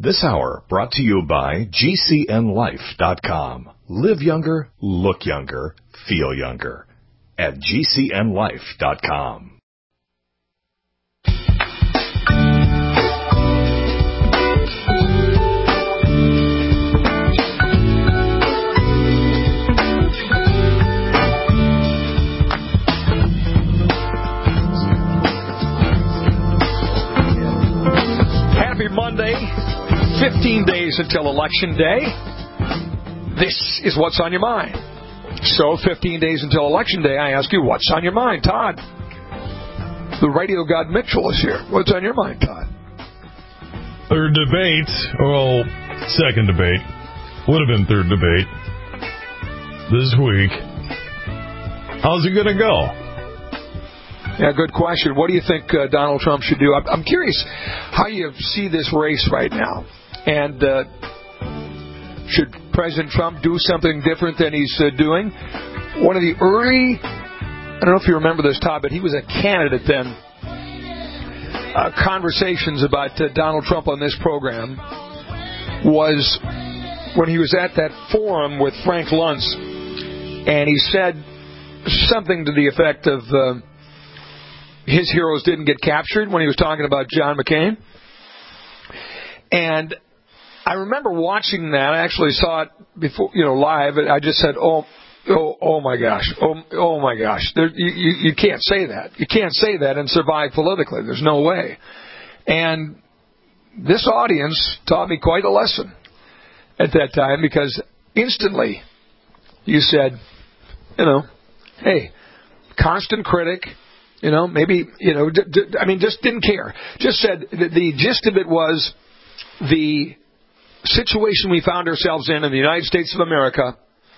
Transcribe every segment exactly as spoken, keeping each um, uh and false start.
This hour brought to you by G C N life dot com. Live younger, look younger, feel younger at G C N life dot com. Happy Monday. fifteen days until Election Day. This is What's on Your Mind. So, fifteen days until Election Day, I ask you, what's on your mind, Todd? The radio god Mitchell is here. What's on your mind, Todd? Third debate. Well, second debate. Would have been third debate. This week. How's it going to go? Yeah, good question. What do you think uh, Donald Trump should do? I'm, I'm curious how you see this race right now. And uh, should President Trump do something different than he's uh, doing? One of the early, I don't know if you remember this, Todd, but he was a candidate then. Uh, conversations about uh, Donald Trump on this program was when he was at that forum with Frank Luntz, and he said something to the effect of uh, his heroes didn't get captured when he was talking about John McCain. And I remember watching that. I actually saw it before, you know, live. I just said, "Oh, oh, oh my gosh, oh, oh my gosh!" There, you, you, you can't say that. You can't say that and survive politically. There's no way. And this audience taught me quite a lesson at that time, because instantly you said, you know, hey, constant critic. You know, maybe, you know, d- d- I mean, just didn't care. Just said the, the gist of it was the situation we found ourselves in in the United States of America,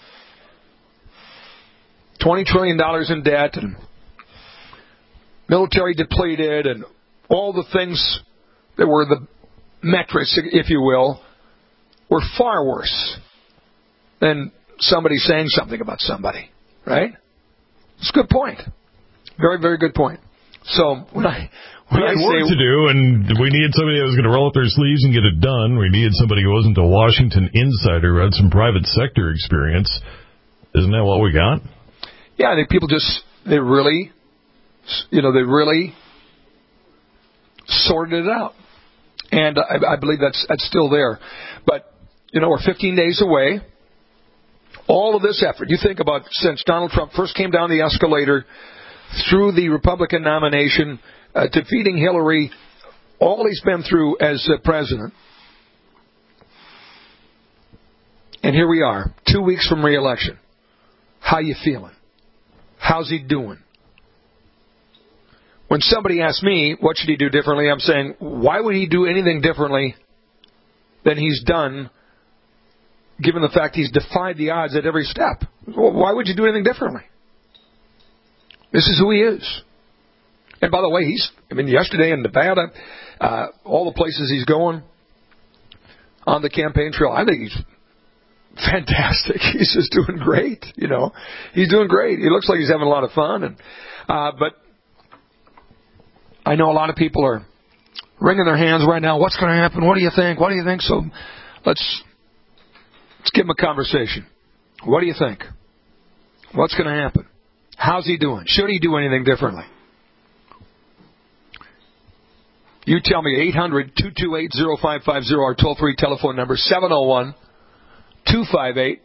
twenty trillion dollars in debt, and military depleted, and all the things that were the metrics, if you will, were far worse than somebody saying something about somebody, right? It's a good point. Very, very good point. So when I when we I had say work to do, and we needed somebody that was going to roll up their sleeves and get it done. We needed somebody who wasn't a Washington insider, who had some private sector experience. Isn't that what we got? Yeah, I think people just they really, you know, they really sorted it out, and I, I believe that's that's still there. But you know, we're fifteen days away. All of this effort, you think about since Donald Trump first came down the escalator through the Republican nomination, uh, defeating Hillary, all he's been through as uh, president. And here we are, two weeks from re-election. How you feeling? How's he doing? When somebody asks me, what should he do differently, I'm saying, why would he do anything differently than he's done, given the fact he's defied the odds at every step? Why would you do anything differently? This is who he is. And by the way, he's, I mean, yesterday in Nevada, uh, all the places he's going on the campaign trail, I think he's fantastic. He's just doing great, you know. He's doing great. He looks like he's having a lot of fun. And uh, But I know a lot of people are wringing their hands right now. What's going to happen? What do you think? What do you think? So let's, let's give him a conversation. What do you think? What's going to happen? How's he doing? Should he do anything differently? You tell me. Eight hundred, two two eight, oh five five oh, our toll-free telephone number, seven oh one, two five eight,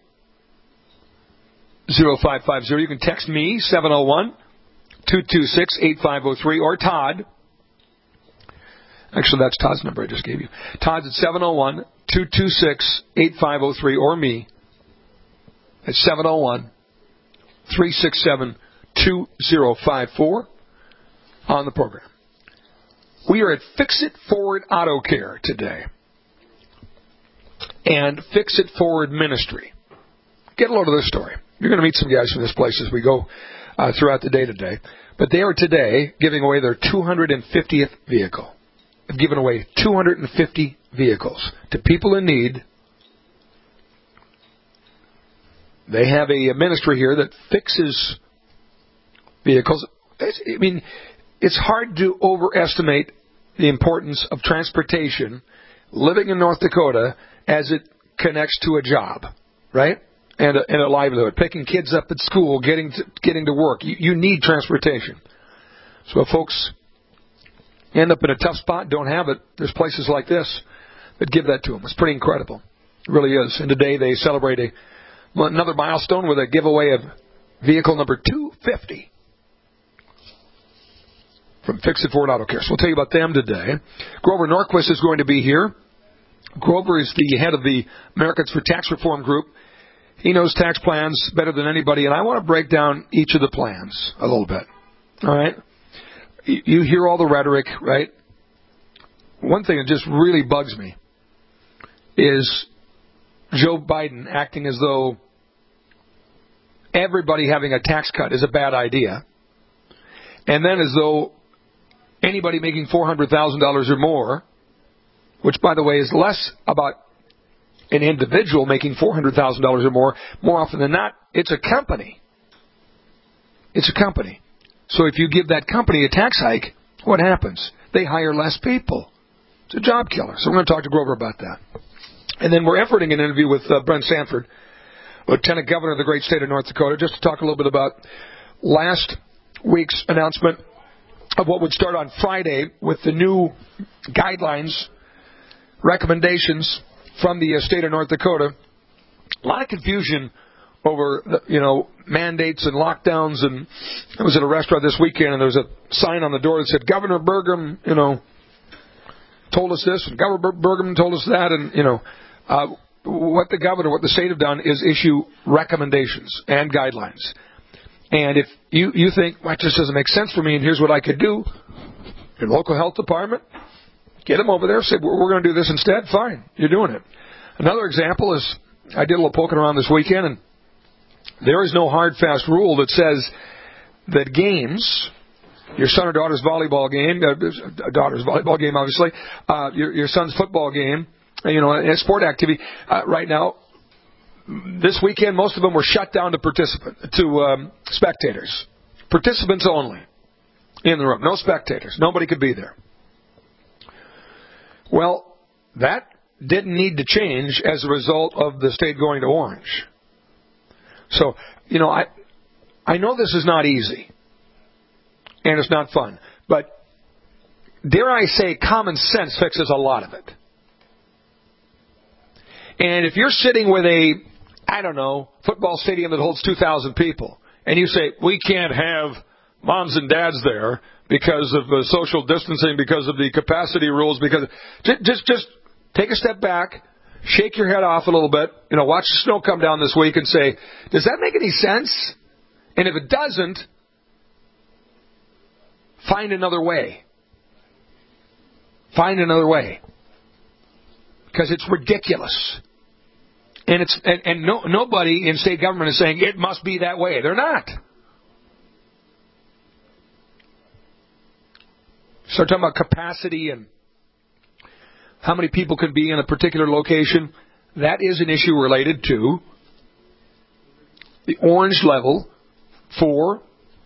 oh five five oh. You can text me, seven oh one, two two six, eight five oh three, or Todd. Actually, that's Todd's number I just gave you. Todd's at seven oh one, two two six, eight five oh three, or me at seven oh one, three six seven, two oh five four on the program. We are at Fix It Forward Auto Care today and Fix It Forward Ministry. Get a load of this story. You're going to meet some guys from this place as we go uh, throughout the day today. But they are today giving away their two hundred fiftieth vehicle. They've given away two hundred fifty vehicles to people in need. They have a ministry here that fixes vehicles. I mean, it's hard to overestimate the importance of transportation living in North Dakota as it connects to a job, right? And a, and a livelihood. Picking kids up at school, getting to, getting to work. You, you need transportation. So if folks end up in a tough spot, don't have it, there's places like this that give that to them. It's pretty incredible. It really is. And today they celebrate a, another milestone with a giveaway of vehicle number two fifty from Fix It Ford Auto Care. So we'll tell you about them today. Grover Norquist is going to be here. Grover is the head of the Americans for Tax Reform Group. He knows tax plans better than anybody, and I want to break down each of the plans a little bit. All right? You hear all the rhetoric, right? One thing that just really bugs me is Joe Biden acting as though everybody having a tax cut is a bad idea, and then as though anybody making four hundred thousand dollars or more, which, by the way, is less about an individual making four hundred thousand dollars or more, more often than not, it's a company. It's a company. So if you give that company a tax hike, what happens? They hire less people. It's a job killer. So we're going to talk to Grover about that. And then we're efforting an interview with uh, Brent Sanford, Lieutenant Governor of the great state of North Dakota, just to talk a little bit about last week's announcement of what would start on Friday with the new guidelines, recommendations from the uh, state of North Dakota. A lot of confusion over, the, you know, mandates and lockdowns. And I was at a restaurant this weekend, and there was a sign on the door that said, Governor Burgum, you know, told us this, and Governor Burgum told us that, and, you know, uh, what the governor, what the state have done is issue recommendations and guidelines. And if you, you think, well, it just doesn't make sense for me, and here's what I could do, your local health department, get them over there, say, we're, we're going to do this instead, fine, you're doing it. Another example is, I did a little poking around this weekend, and there is no hard, fast rule that says that games, your son or daughter's volleyball game, uh, daughter's volleyball game, obviously, uh, your, your son's football game, you know, a sport activity, uh, right now, this weekend, most of them were shut down to participant, to um, spectators. Participants only in the room. No spectators. Nobody could be there. Well, that didn't need to change as a result of the state going to orange. So, you know, I I know this is not easy, and it's not fun, but dare I say common sense fixes a lot of it. And if you're sitting with a, I don't know, football stadium that holds two thousand people, and you say, we can't have moms and dads there because of the social distancing, because of the capacity rules, because just, just just take a step back, shake your head off a little bit, you know, watch the snow come down this week and say, does that make any sense? And if it doesn't, find another way. Find another way. Because it's ridiculous. And it's and, and no, nobody in state government is saying it must be that way. They're not. Start talking about capacity and how many people can be in a particular location. That is an issue related to the orange level for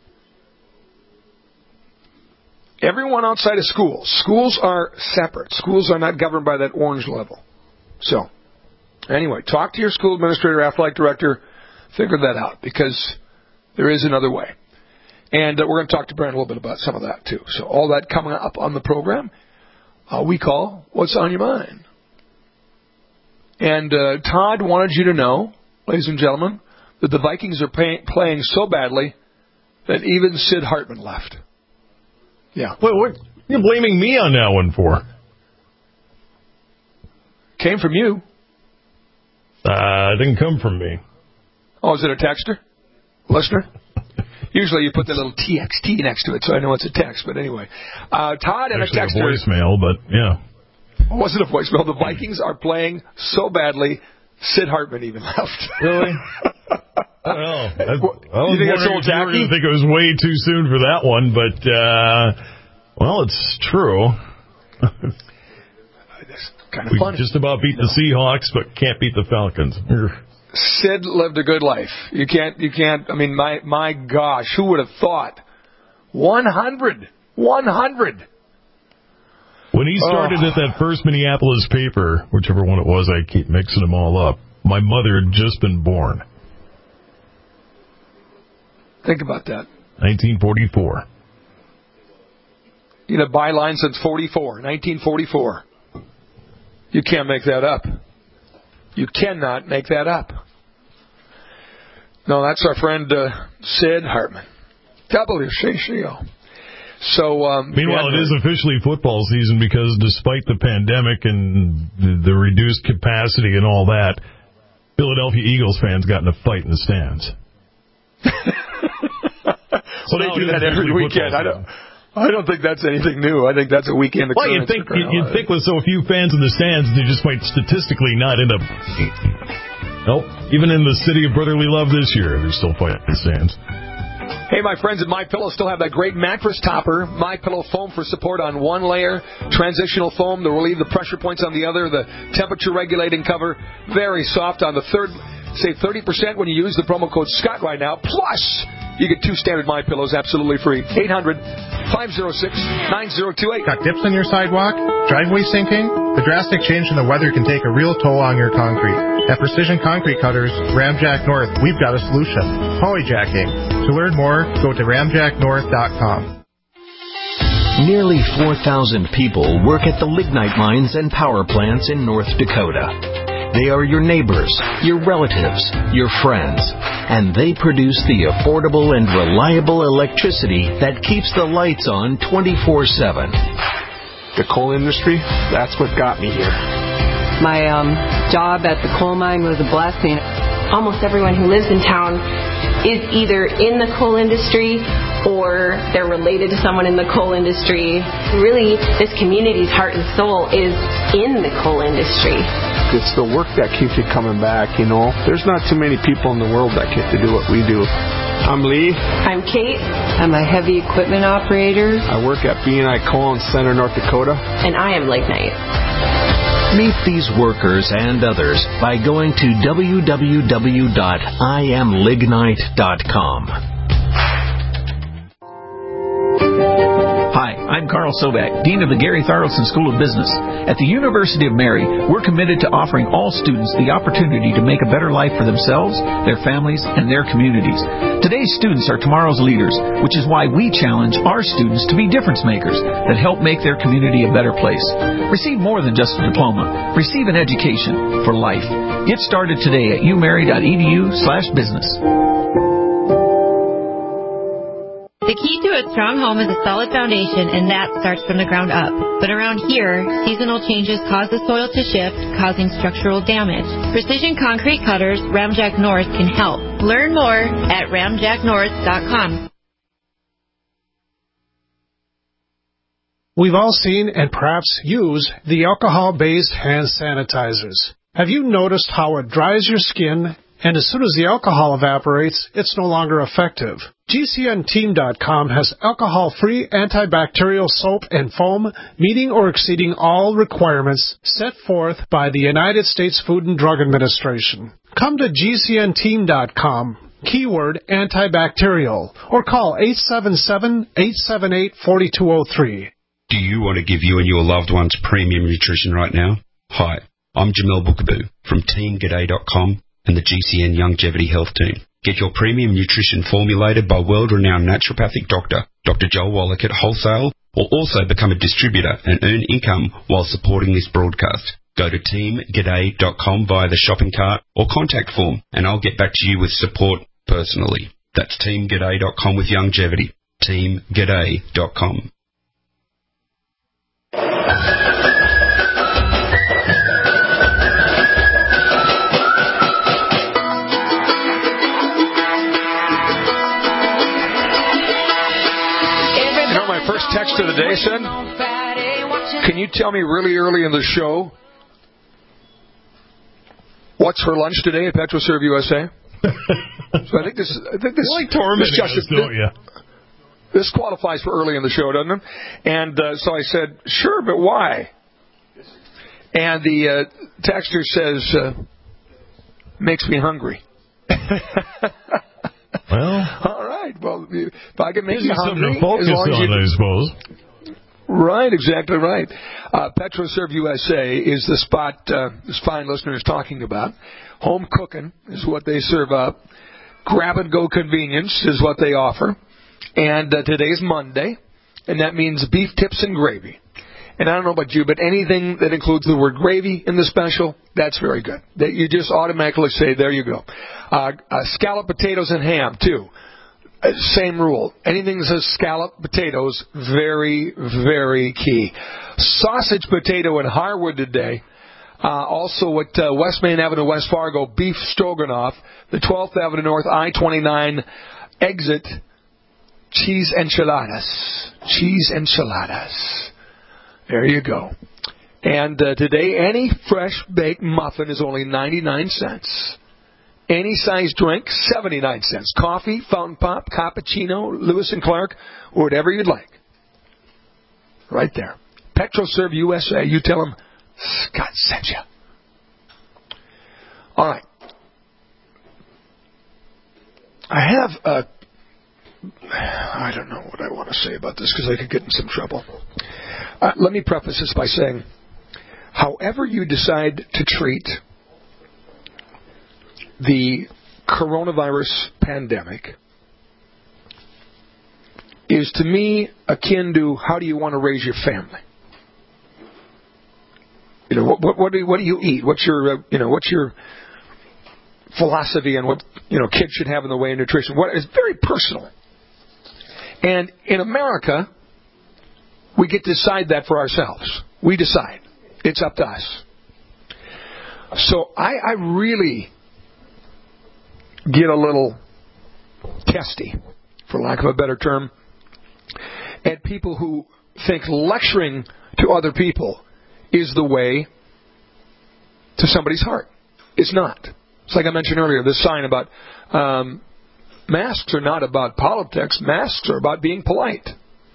everyone outside of schools. Schools are separate. Schools are not governed by that orange level. So, anyway, talk to your school administrator, athletic director, figure that out, because there is another way. And uh, we're going to talk to Brent a little bit about some of that, too. So all that coming up on the program, uh, we call What's on Your Mind. And uh, Todd wanted you to know, ladies and gentlemen, that the Vikings are pay- playing so badly that even Sid Hartman left. Yeah. Wait, what are you blaming me on that one for? Came from you. Uh, it didn't come from me. Oh, is it a texter? Listener? Usually you put the little T X T next to it, so I know it's a text. But anyway, uh, Todd and Actually a texter. a voicemail, but yeah. Oh, was it a voicemail? The Vikings are playing so badly, Sid Hartman even left. Really? I don't know. I, I was you think it's wondering old if you were Jackie? going to think it was way too soon for that one, but, uh, well, it's true. That's kind of we funny. just about beat no. the Seahawks, but can't beat the Falcons. Sid lived a good life. You can't, you can't, I mean, my, my gosh, who would have thought? one hundred. one hundred. When he started oh. at that first Minneapolis paper, whichever one it was, I keep mixing them all up, my mother had just been born. Think about that. nineteen forty-four. You know, byline since forty-four, nineteen forty-four. You can't make that up. You cannot make that up. No, that's our friend uh, Sid Hartman. W C C O. So, um, Meanwhile, it is officially football season because despite the pandemic and the, the reduced capacity and all that, Philadelphia Eagles fans got in a fight in the stands. Well, they do that every weekend. I don't. I don't think that's anything new. I think that's a weekend occurrence. Well, you'd think, you'd think with so few fans in the stands, they just might statistically not end up... Nope. Even in the city of brotherly love this year, they're still fighting in the stands. Hey, my friends at MyPillow still have that great mattress topper. MyPillow foam for support on one layer. Transitional foam to relieve the pressure points on the other. The temperature regulating cover. Very soft on the third. Save thirty percent when you use the promo code Scott right now. Plus, you get two standard MyPillows absolutely free. eight hundred, five oh six, nine oh two eight. Got dips on your sidewalk? Driveway sinking? The drastic change in the weather can take a real toll on your concrete. At Precision Concrete Cutters, Ramjack North, we've got a solution. Polyjacking. To learn more, go to ramjack north dot com. Nearly four thousand people work at the lignite mines and power plants in North Dakota. They are your neighbors, your relatives, your friends, and they produce the affordable and reliable electricity that keeps the lights on twenty-four seven. The coal industry, that's what got me here. My um, job at the coal mine was a blessing. Almost everyone who lives in town is either in the coal industry or they're related to someone in the coal industry. Really, this community's heart and soul is in the coal industry. It's the work that keeps you coming back, you know. There's not too many people in the world that get to do what we do. I'm Lee. I'm Kate. I'm a heavy equipment operator. I work at B and I Coal in Center, North Dakota. And I am Lignite. Meet these workers and others by going to w w w dot i am lignite dot com. Hi, I'm Carl Sobak, Dean of the Gary Tharaldson School of Business. At the University of Mary, we're committed to offering all students the opportunity to make a better life for themselves, their families, and their communities. Today's students are tomorrow's leaders, which is why we challenge our students to be difference makers that help make their community a better place. Receive more than just a diploma. Receive an education for life. Get started today at umary.edu slash business. The key to a strong home is a solid foundation, and that starts from the ground up. But around here, seasonal changes cause the soil to shift, causing structural damage. Precision Concrete Cutters, Ramjack North can help. Learn more at ramjack north dot com. We've all seen and perhaps use the alcohol-based hand sanitizers. Have you noticed how it dries your skin, and as soon as the alcohol evaporates, it's no longer effective? G C N team dot com has alcohol-free antibacterial soap and foam meeting or exceeding all requirements set forth by the United States Food and Drug Administration. Come to G C N team dot com, keyword antibacterial, or call eight seven seven, eight seven eight, four two zero three. Do you want to give you and your loved ones premium nutrition right now? Hi, I'm Jamel Bookaboo from team g'day dot com and the G C N Longevity Health Team. Get your premium nutrition formulated by world-renowned naturopathic doctor, Doctor Joel Wallach at Wholesale, or also become a distributor and earn income while supporting this broadcast. Go to team g'day dot com via the shopping cart or contact form, and I'll get back to you with support personally. That's team g'day dot com with longevity. team g'day dot com. First text of the day said, can you tell me really early in the show what's for lunch today at PetroServe U S A? So I think this I think this, like this, just, us, don't you? this qualifies for early in the show, doesn't it? And uh, so I said, sure, but why? And the uh, texter says, uh, makes me hungry. Well, all right. Well, if I can make you something hungry, to focus as long as on, you, I suppose. Right, exactly right. Uh, PetroServe U S A is the spot uh, this fine listener is talking about. Home cooking is what they serve up. Grab-and-go convenience is what they offer. And uh, today's Monday, and that means beef tips and gravy. And I don't know about you, but anything that includes the word gravy in the special, that's very good. That you just automatically say, there you go. Uh, uh, scalloped potatoes and ham, too. Uh, same rule. Anything that says scalloped potatoes, very, very key. Sausage potato in Harwood today. Uh, also at uh, West Main Avenue, West Fargo, beef stroganoff. The twelfth Avenue North, I twenty-nine exit, cheese enchiladas. Cheese enchiladas. There you go. And uh, today, any fresh baked muffin is only ninety-nine cents. Any size drink, seventy-nine cents. Coffee, fountain pop, cappuccino, Lewis and Clark, or whatever you'd like. Right there. PetroServe U S A. You tell them Scott sent you. All right. I have a... I don't know what I want to say about this because I could get in some trouble. Uh, let me preface this by saying, however you decide to treat the coronavirus pandemic is to me akin to how do you want to raise your family? You know, what, what, what, do, what do you eat? What's your, uh, you know, what's your philosophy on what, you know, kids should have in the way of nutrition? What is very personal. And in America, we get to decide that for ourselves. We decide. It's up to us. So I, I really get a little testy, for lack of a better term, at people who think lecturing to other people is the way to somebody's heart. It's not. It's like I mentioned earlier, this sign about um, masks are not about politics. Masks are about being polite.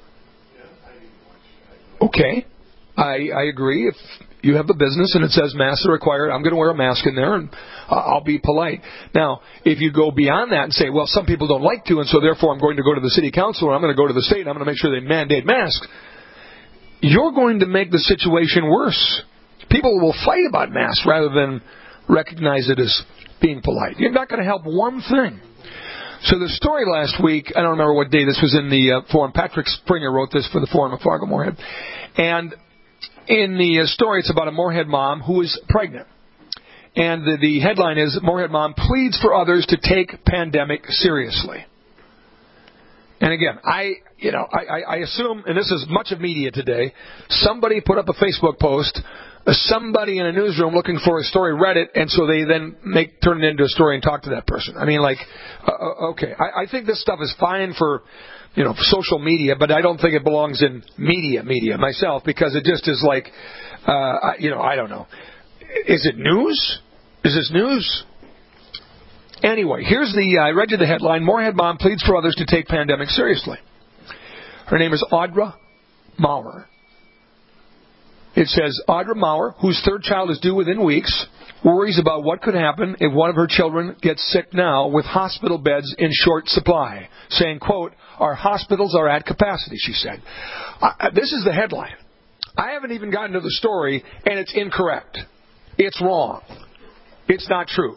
Okay, I, I agree. If you have a business and it says masks are required, I'm going to wear a mask in there and I'll be polite. Now, if you go beyond that and say, well, some people don't like to, and so therefore I'm going to go to the city council or I'm going to go to the state and I'm going to make sure they mandate masks, you're going to make the situation worse. People will fight about masks rather than recognize it as being polite. You're not going to help one thing. So the story last week, I don't remember what day this was in the uh, Forum. Patrick Springer wrote this for the Forum of Fargo Moorhead. And in the uh, story, it's about a Moorhead mom who is pregnant. And the, the headline is, Moorhead mom pleads for others to take pandemic seriously. And again, I, you know, I, I assume, and this is much of media today, somebody put up a Facebook post, somebody in a newsroom looking for a story read it, and so they then make turn it into a story and talk to that person. I mean, like, uh, okay, I, I think this stuff is fine for, you know, social media, but I don't think it belongs in media media myself because it just is like, uh, you know, I don't know. Is it news? Is this news? Anyway, here's the, uh, I read you the headline, Moorhead mom pleads for others to take pandemic seriously. Her name is Audra Maurer. It says, Audra Maurer, whose third child is due within weeks, worries about what could happen if one of her children gets sick now with hospital beds in short supply, saying, quote, our hospitals are at capacity, she said. Uh, this is the headline. I haven't even gotten to the story, and it's incorrect. It's wrong. It's not true.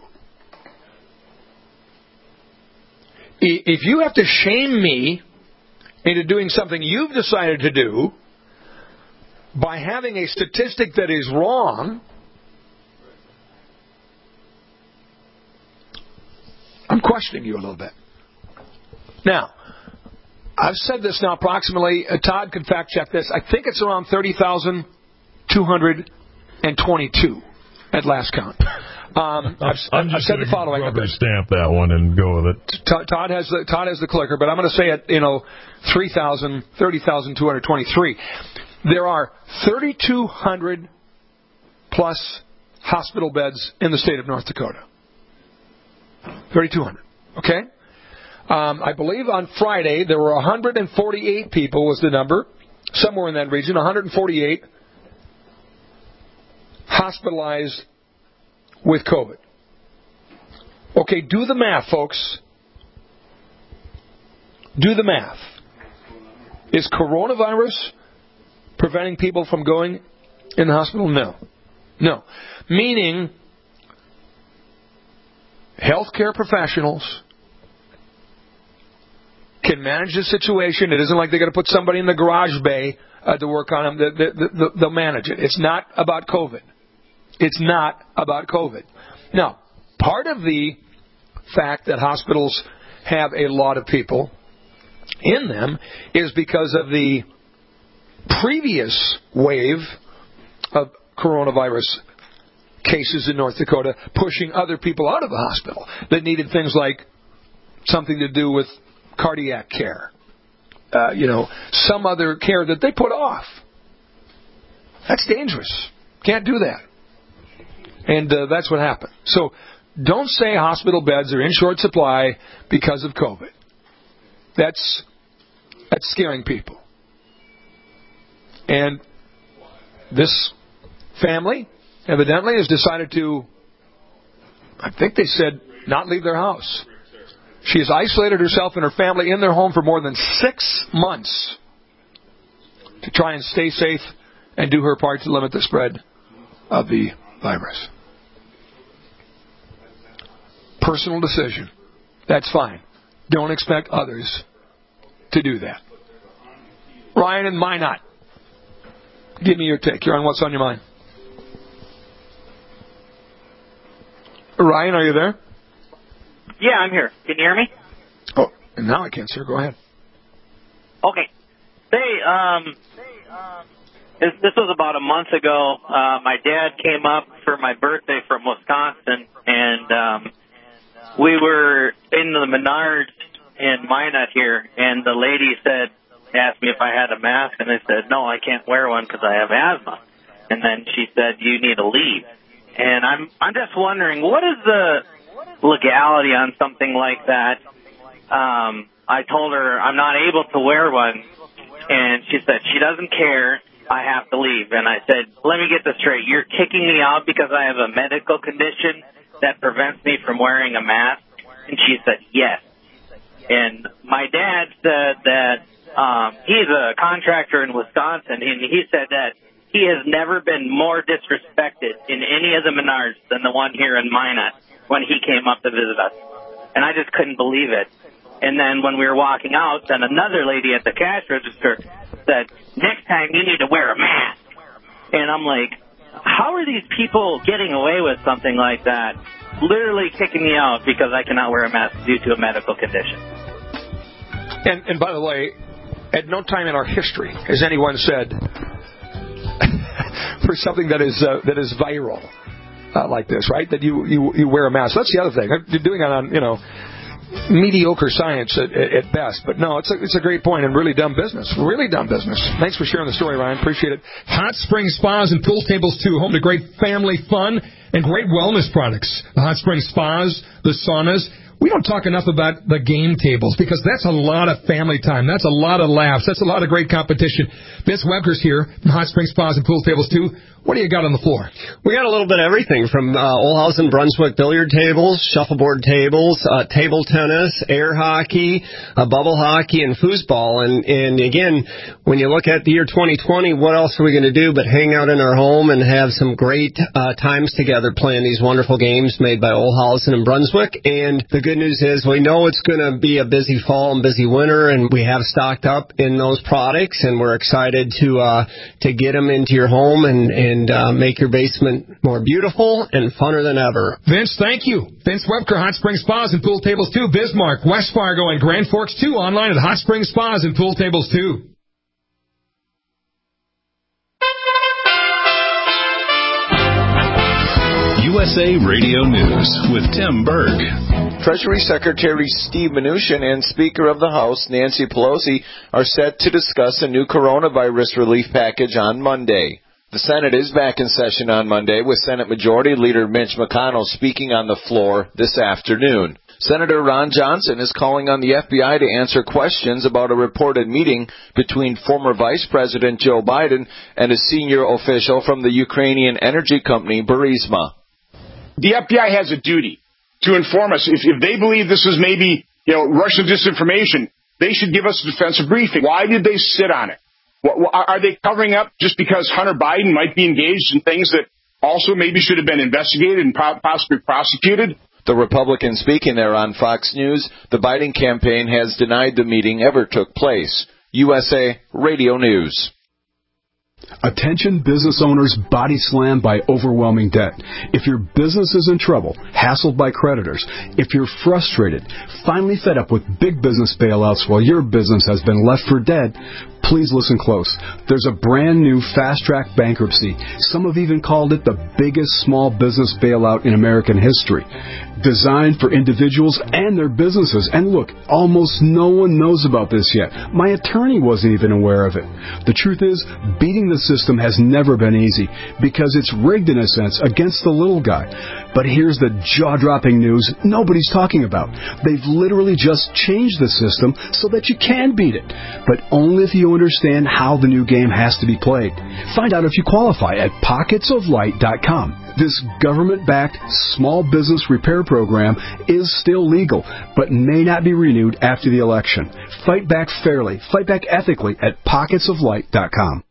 If you have to shame me into doing something you've decided to do by having a statistic that is wrong, I'm questioning you a little bit. Now, I've said this now approximately, uh, Todd can fact check this, I think it's around thirty thousand two hundred twenty-two at last count. Um, I've, I'm I've just said the following. Rubber stamp that one and go with it. Todd has the Todd has the clicker, but I'm going to say it. You know, three thousand, thirty thousand two hundred twenty-three. There are thirty-two hundred plus hospital beds in the state of North Dakota. thirty-two hundred. Okay. Um, I believe on Friday there were one hundred forty-eight people was the number, somewhere in that region. one hundred forty-eight hospitalized with COVID. Okay, do the math, folks. Do the math. Is coronavirus preventing people from going in the hospital? No. No. Meaning, healthcare professionals can manage the situation. It isn't like they're going to put somebody in the garage bay uh, to work on them. They, they, they, they'll manage it. It's not about COVID. It's not about COVID. Now, part of the fact that hospitals have a lot of people in them is because of the previous wave of coronavirus cases in North Dakota pushing other people out of the hospital that needed things like something to do with cardiac care, uh, you know, some other care that they put off. That's dangerous. Can't do that. And uh, that's what happened. So don't say hospital beds are in short supply because of COVID. That's that's scaring people. And this family evidently has decided to, I think they said, not leave their house. She has isolated herself and her family in their home for more than six months to try and stay safe and do her part to limit the spread of the virus. Personal decision. That's fine. Don't expect others to do that. Ryan and Minot, give me your take. You're on What's on Your Mind. Ryan, are you there? Yeah, I'm here. Can you hear me? Oh, and now I can, sir. Go ahead. Okay. Hey, um, this, this was about a month ago. Uh, my dad came up for my birthday from Wisconsin, and um, we were in the Menards in Minot here, and the lady said, asked me if I had a mask, and I said, no, I can't wear one because I have asthma. And then she said, you need to leave. And I'm I'm just wondering, what is the legality on something like that? Um, I told her I'm not able to wear one, and she said she doesn't care. I have to leave. And I said, let me get this straight. You're kicking me out because I have a medical condition that prevents me from wearing a mask? And she said, yes. And my dad said that um, he's a contractor in Wisconsin, and he said that he has never been more disrespected in any of the Menards than the one here in Minot when he came up to visit us. And I just couldn't believe it. And then when we were walking out, then another lady at the cash register said, next time you need to wear a mask. And I'm like, how are these people getting away with something like that? Literally kicking me out because I cannot wear a mask due to a medical condition. And, and by the way, at no time in our history has anyone said, for something that is uh, that is viral uh, like this, right? That you, you you wear a mask. That's the other thing. You're doing it on, you know, mediocre science at, at best. But no, it's a, it's a great point and really dumb business. Really dumb business. Thanks for sharing the story, Ryan. Appreciate it. Hot Spring Spas and Pool Tables, too. Home to great family fun and great wellness products. The Hot Spring Spas, the saunas. We don't talk enough about the game tables because that's a lot of family time. That's a lot of laughs. That's a lot of great competition. Vince Webker's here from Hot Spring Spas and Pool Tables, too. What do you got on the floor? We got a little bit of everything from uh, Olhausen Brunswick billiard tables, shuffleboard tables, uh, table tennis, air hockey, uh, bubble hockey, and foosball. And, and again, when you look at the year twenty twenty, what else are we going to do but hang out in our home and have some great uh, times together playing these wonderful games made by Olhausen and Brunswick? And the good news is we know it's going to be a busy fall and busy winter, and we have stocked up in those products, and we're excited to uh, to get them into your home and, and and uh, make your basement more beautiful and funner than ever. Vince, thank you. Vince Webker, Hot Spring Spas and Pool Tables two, Bismarck, West Fargo, and Grand Forks two. Online at Hot Spring Spas and Pool Tables two. U S A Radio News with Tim Berg. Treasury Secretary Steve Mnuchin and Speaker of the House Nancy Pelosi are set to discuss a new coronavirus relief package on Monday. The Senate is back in session on Monday, with Senate Majority Leader Mitch McConnell speaking on the floor this afternoon. Senator Ron Johnson is calling on the F B I to answer questions about a reported meeting between former Vice President Joe Biden and a senior official from the Ukrainian energy company Burisma. The F B I has a duty to inform us. If, if they believe this is maybe, you know, Russian disinformation, they should give us a defensive briefing. Why did they sit on it? Are they covering up just because Hunter Biden might be engaged in things that also maybe should have been investigated and possibly prosecuted? The Republican speaking there on Fox News, the Biden campaign has denied the meeting ever took place. U S A Radio News. Attention business owners body slammed by overwhelming debt. If your business is in trouble, hassled by creditors, if you're frustrated, finally fed up with big business bailouts while your business has been left for dead, please listen close. There's a brand new fast-track bankruptcy. Some have even called it the biggest small business bailout in American history. Designed for individuals and their businesses. And look, almost no one knows about this yet. My attorney wasn't even aware of it. The truth is, beating the system has never been easy because it's rigged in a sense against the little guy. But here's the jaw-dropping news nobody's talking about. They've literally just changed the system so that you can beat it, but only if you understand how the new game has to be played. Find out if you qualify at pockets of light dot com. This government-backed small business repair program is still legal, but may not be renewed after the election. Fight back fairly, fight back ethically at pockets of light dot com.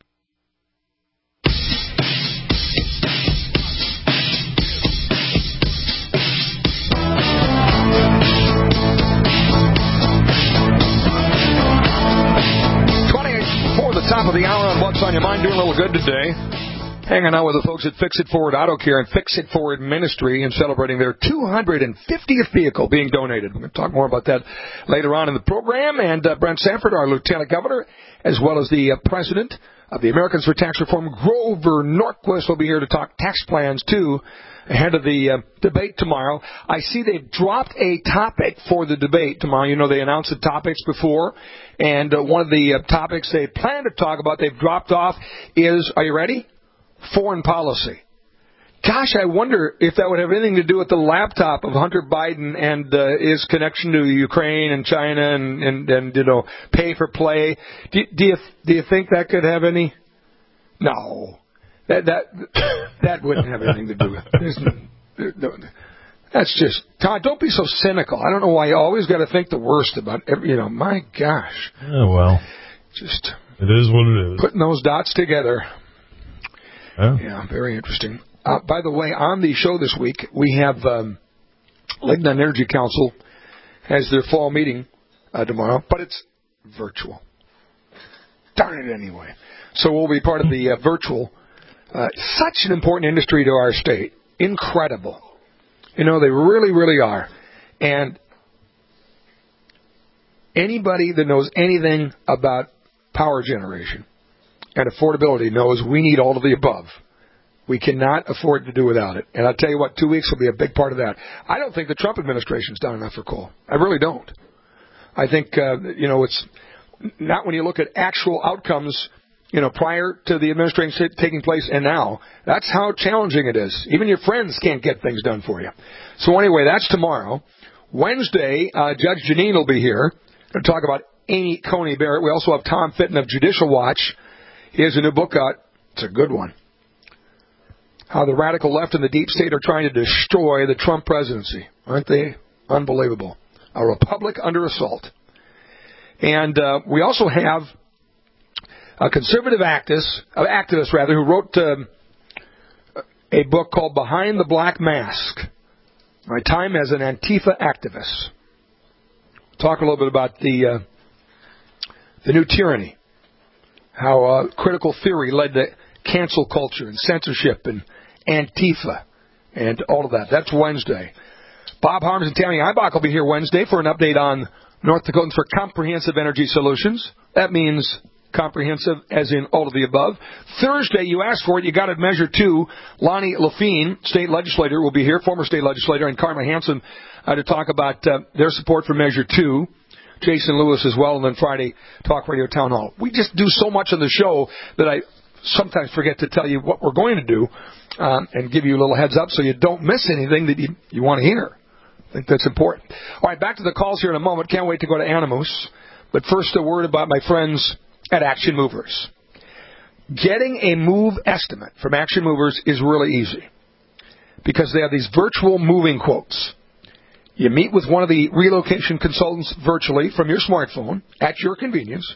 Top of the hour on What's on Your Mind, doing a little good today. Hanging out with the folks at Fix It Forward Auto Care and Fix It Forward Ministry and celebrating their two hundred fiftieth vehicle being donated. We're going to talk more about that later on in the program. And uh, Brent Sanford, our Lieutenant Governor, as well as the uh, President of the Americans for Tax Reform, Grover Norquist, will be here to talk tax plans, too, ahead of the uh, debate tomorrow. I see they've dropped a topic for the debate tomorrow. You know, they announced the topics before. And uh, one of the uh, topics they plan to talk about, they've dropped off, is, are you ready? Foreign policy. Gosh, I wonder if that would have anything to do with the laptop of Hunter Biden and uh, his connection to Ukraine and China and, and, and you know, pay for play. Do, do you do you think that could have any? No, that that that wouldn't have anything to do with it. No, that's just, Todd, don't be so cynical. I don't know why you always got to think the worst about every, you know, my gosh. Oh, well. Just. It is what it is. Putting those dots together. Oh. Yeah, very interesting. Uh, by the way, on the show this week, we have um, Lignite Energy Council has their fall meeting uh, tomorrow, but it's virtual. Darn it anyway. So we'll be part of the uh, virtual. Uh, such an important industry to our state. Incredible. You know, they really, really are. And anybody that knows anything about power generation and affordability knows we need all of the above. We cannot afford to do without it. And I'll tell you what, two weeks will be a big part of that. I don't think the Trump administration's done enough for coal. I really don't. I think, uh, you know, it's not when you look at actual outcomes, you know, prior to the administration taking place and now. That's how challenging it is. Even your friends can't get things done for you. So anyway, that's tomorrow. Wednesday, uh, Judge Janine will be here to talk about Amy Coney Barrett. We also have Tom Fitton of Judicial Watch. He has a new book out. It's a good one. How the radical left and the deep state are trying to destroy the Trump presidency. Aren't they unbelievable? A republic under assault. And uh, we also have a conservative activist, uh, activist rather, who wrote um, a book called Behind the Black Mask, My Time as an Antifa Activist. Talk a little bit about the uh, the new tyranny, how uh, critical theory led to cancel culture and censorship and Antifa and all of that. That's Wednesday. Bob Harms and Tammy Eibach will be here Wednesday for an update on North Dakotans for Comprehensive Energy Solutions. That means comprehensive as in all of the above. Thursday, you asked for it, you got it, Measure two. Lonnie Lafine, state legislator, will be here, former state legislator, and Karma Hansen uh, to talk about uh, their support for Measure two. Jason Lewis as well, and then Friday, Talk Radio Town Hall. We just do so much on the show that I sometimes forget to tell you what we're going to do um, and give you a little heads up so you don't miss anything that you, you want to hear. I think that's important. All right, back to the calls here in a moment. Can't wait to go to Animus. But first, a word about my friends at Action Movers. Getting a move estimate from Action Movers is really easy because they have these virtual moving quotes. You meet with one of the relocation consultants virtually from your smartphone at your convenience,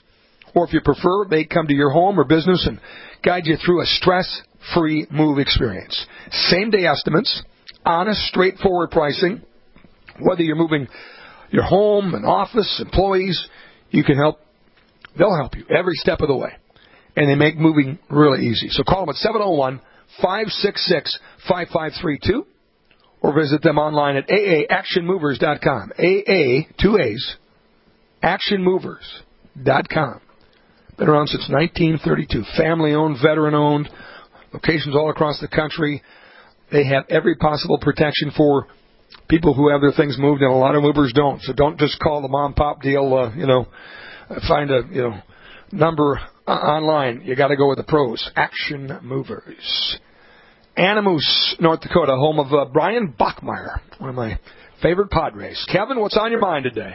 Or if you prefer, they come to your home or business and guide you through a stress-free move experience. Same-day estimates, honest, straightforward pricing. Whether you're moving your home, an office, employees, you can help. They'll help you every step of the way. And they make moving really easy. So call them at seven oh one, five six six, five five three two or visit them online at A A action movers dot com. A A, two A's, action movers dot com. Been around since nineteen thirty-two. Family-owned, veteran-owned, locations all across the country. They have every possible protection for people who have their things moved, and a lot of movers don't. So don't just call the mom-pop deal, uh, you know, find a, you know, number uh, online. You got to go with the pros. Action Movers. Animus, North Dakota, home of uh, Brian Bachmeyer, one of my favorite Padres. Kevin, what's on your mind today?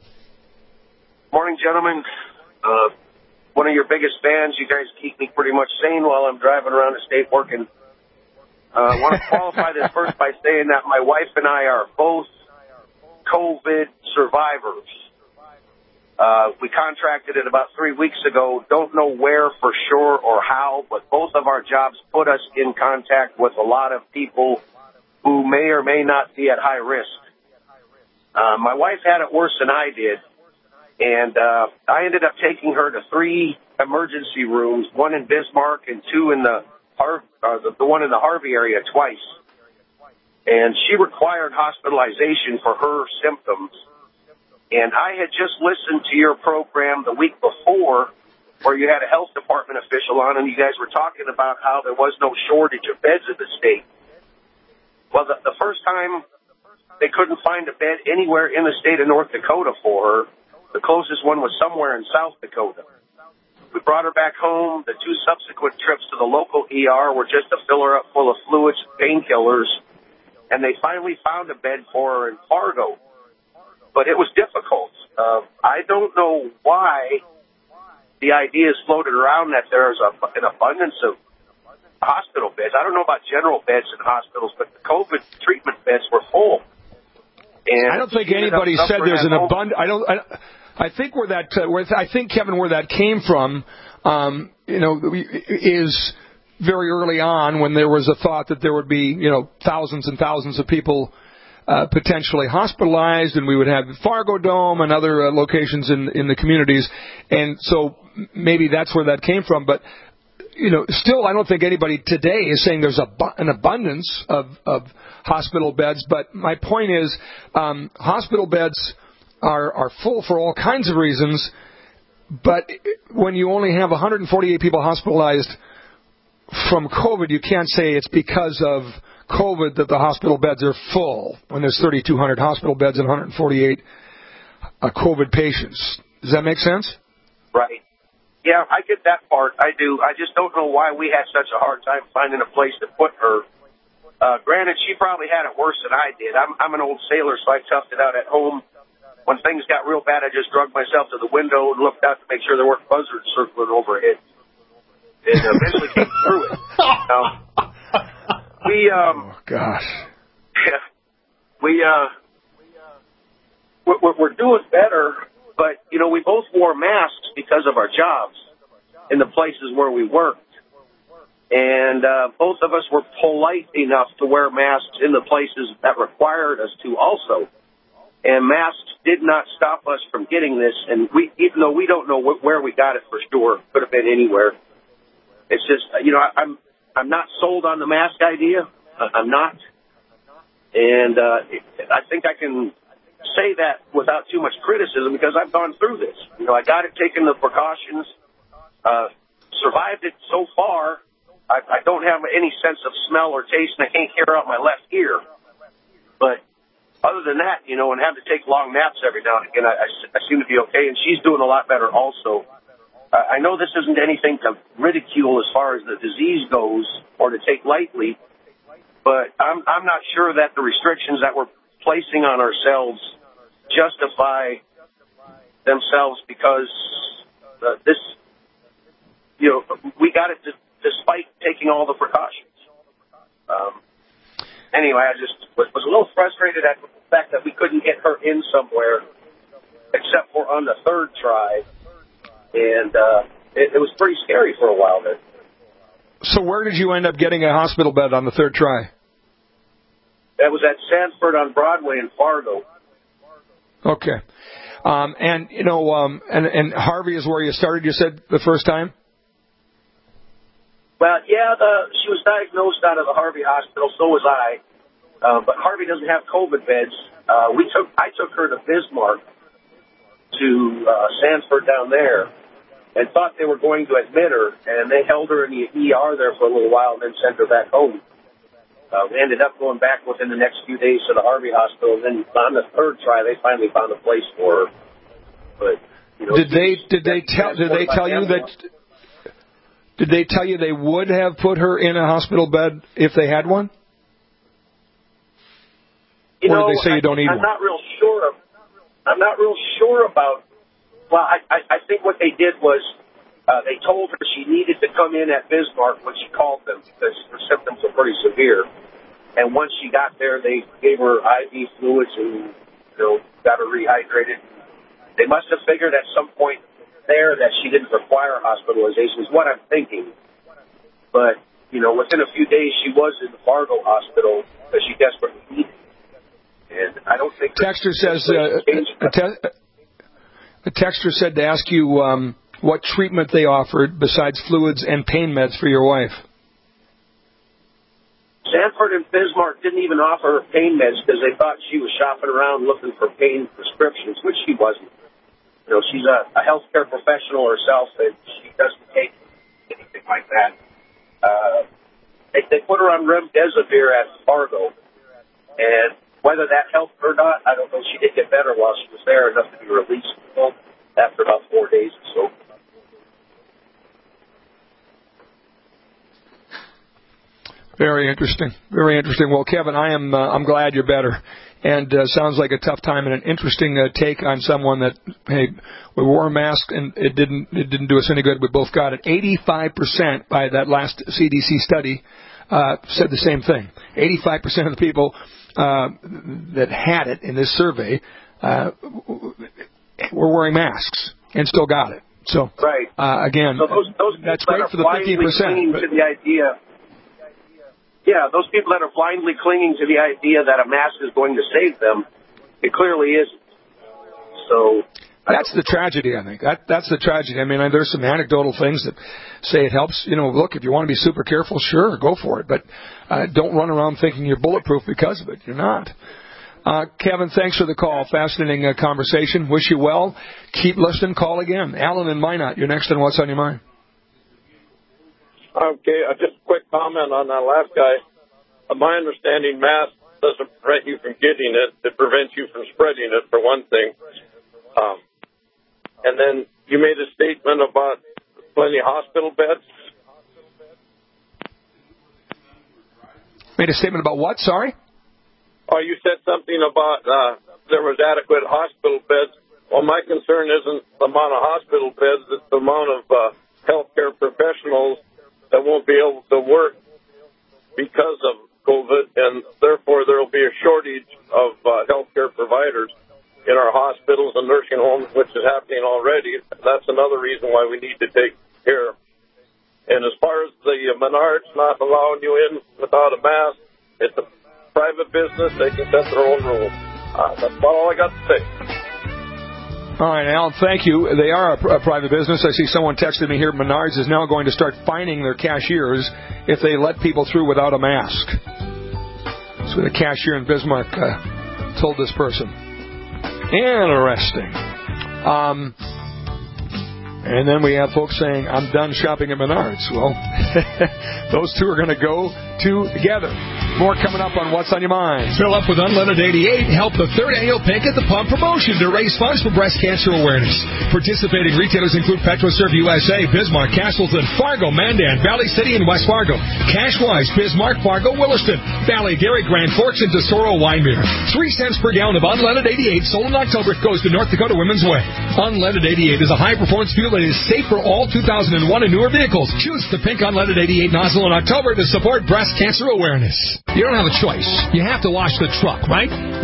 Morning, gentlemen. Uh, one of your biggest fans. You guys keep me pretty much sane while I'm driving around the state working. Uh, I want to qualify this first by saying that my wife and I are both COVID survivors. Uh, we contracted it about three weeks ago. Don't know where for sure or how, but both of our jobs put us in contact with a lot of people who may or may not be at high risk. Uh, my wife had it worse than I did. And uh, I ended up taking her to three emergency rooms, one in Bismarck and two in the Har- uh, the, the one in the Harvey area twice. And she required hospitalization for her symptoms. And I had just listened to your program the week before where you had a health department official on, and you guys were talking about how there was no shortage of beds in the state. Well, the, the first time they couldn't find a bed anywhere in the state of North Dakota for her. The closest one was somewhere in South Dakota. We brought her back home. The two subsequent trips to the local E R were just to fill her up full of fluids, painkillers, and they finally found a bed for her in Fargo. But it was difficult. Uh, I don't know why the idea is floated around that there's a, an abundance of hospital beds. I don't know about general beds in hospitals, but the COVID treatment beds were full. And I don't think anybody said there's an abundance. I don't. I, I think where that, uh, where I think Kevin, where that came from, um, you know, is very early on when there was a thought that there would be, you know, thousands and thousands of people uh, potentially hospitalized, and we would have the Fargo Dome and other uh, locations in in the communities, and so maybe that's where that came from. But you know, still, I don't think anybody today is saying there's a, an abundance of, of hospital beds. But my point is, um, hospital beds are, are full for all kinds of reasons. But when you only have one hundred forty-eight people hospitalized from COVID, you can't say it's because of COVID that the hospital beds are full when there's thirty-two hundred hospital beds and one hundred forty-eight uh, COVID patients. Does that make sense? Right. Yeah, I get that part. I do. I just don't know why we had such a hard time finding a place to put her. Uh, granted, she probably had it worse than I did. I'm, I'm an old sailor, so I toughed it out at home. When things got real bad, I just drug myself to the window and looked out to make sure there weren't buzzards circling overhead. And eventually came through it. Um, we, um... Oh, gosh. Yeah. We, uh... We're, we're doing better. But, you know, we both wore masks because of our jobs in the places where we worked. And uh, both of us were polite enough to wear masks in the places that required us to also. And masks did not stop us from getting this. And we, even though we don't know wh- where we got it for sure, could have been anywhere. It's just, you know, I, I'm I'm not sold on the mask idea. I'm not. And uh, I think I can say that without too much criticism because I've gone through this. You know, I got it, taken the precautions, uh, survived it so far. I, I don't have any sense of smell or taste, and I can't hear out my left ear. But other than that, you know, and have to take long naps every now and again, I, I, I seem to be okay, and she's doing a lot better also. Uh, I know this isn't anything to ridicule as far as the disease goes or to take lightly, but I'm, I'm not sure that the restrictions that we're placing on ourselves justify themselves because uh, this, you know, we got it to, despite taking all the precautions. Um, anyway, I just was, was a little frustrated at the fact that we couldn't get her in somewhere except for on the third try. and uh, it, it was pretty scary for a while there. So where did you end up getting a hospital bed on the third try? That was at Sanford on Broadway in Fargo. Okay. Um, and, you know, um, and, and Harvey is where you started, you said, the first time? Well, yeah, the, she was diagnosed out of the Harvey Hospital, so was I. Uh, but Harvey doesn't have COVID beds. Uh, we took, I took her to Bismarck, to uh, Sanford down there, and thought they were going to admit her, and they held her in the E R there for a little while and then sent her back home. Uh, we ended up going back within the next few days to the Harvey Hospital, and then on the third try, they finally found a place for her. But you know, did they did they tell did they tell you that? Did they tell you they would have put her in a hospital bed if they had one? You or know, did they say you don't I, need I'm one? not real sure. I'm not real sure about. Well, I, I, I think what they did was uh, they told her she needed to come in at Bismarck when she called them because her symptoms were pretty severe. And once she got there, they gave her I V fluids and you know got her rehydrated. They must have figured at some point there that she didn't require hospitalization is what I'm thinking. But, you know, within a few days she was in the Fargo Hospital because she desperately needed it. And I don't think... Texter says... Uh, a, te- a texter said to ask you um, what treatment they offered besides fluids and pain meds for your wife. Sanford and Bismarck didn't even offer her pain meds because they thought she was shopping around looking for pain prescriptions, which she wasn't. You know, she's a, a healthcare professional herself, and she doesn't take anything like that. Uh, they, they put her on remdesivir at Fargo, and whether that helped her or not, I don't know. She did get better while she was there, enough to be released after about four days or so. Very interesting. Very interesting. Well, Kevin, I am uh, I'm glad you're better. And uh, sounds like a tough time and an interesting uh, take on someone that, hey, we wore a mask and it didn't it didn't do us any good. We both got it. eighty-five percent by that last C D C study uh, said the same thing. eighty-five percent of the people uh, that had it in this survey uh, were wearing masks and still got it. So, right. uh, again, so those, those that's great for the fifteen percent. To the idea. Yeah, those people that are blindly clinging to the idea that a mask is going to save them, it clearly isn't. So that's the tragedy, I think. That that's the tragedy. I mean, there's some anecdotal things that say it helps. You know, look, if you want to be super careful, sure, go for it. But uh, don't run around thinking you're bulletproof because of it. You're not. Uh, Kevin, thanks for the call. Fascinating uh, conversation. Wish you well. Keep listening. Call again. Alan in Minot, you're next on What's on Your Mind. Okay, uh, just a quick comment on that last guy. Uh, my understanding, mask doesn't prevent you from getting it. It prevents you from spreading it, for one thing. Um, and then you made a statement about plenty of hospital beds. Made a statement about what? Sorry? Oh, you said something about uh, there was adequate hospital beds. Well, my concern isn't the amount of hospital beds, it's the amount of uh, healthcare professionals that won't be able to work because of COVID, and therefore there will be a shortage of uh, healthcare providers in our hospitals and nursing homes, which is happening already. That's another reason why we need to take care. And as far as the Menards not allowing you in without a mask, it's a private business. They can set their own rules. Uh, that's about all I got to say. All right, Alan, thank you. They are a, pr- a private business. I see someone texted me here. Menards is now going to start fining their cashiers if they let people through without a mask. That's what the cashier in Bismarck uh, told this person. Interesting. Um, and then we have folks saying, I'm done shopping at Menards. Well, those two are going to go together. More coming up on What's on Your Mind. Fill up with Unleaded eighty-eight. Help the third annual Pink at the Pump promotion to raise funds for breast cancer awareness. Participating retailers include PetroServe U S A, Bismarck, Castleton, Fargo, Mandan, Valley City, and West Fargo. Cashwise, Bismarck, Fargo, Williston, Valley, Dairy, Grand Forks, and Tesoro, Wyndmere. Three cents per gallon of Unleaded eighty-eight sold in October goes to North Dakota Women's Way. Unleaded eighty-eight is a high-performance fuel that is safe for all two thousand one and newer vehicles. Choose the Pink Unleaded eighty-eight nozzle in October to support breast cancer awareness. You don't have a choice. You have to wash the truck, right?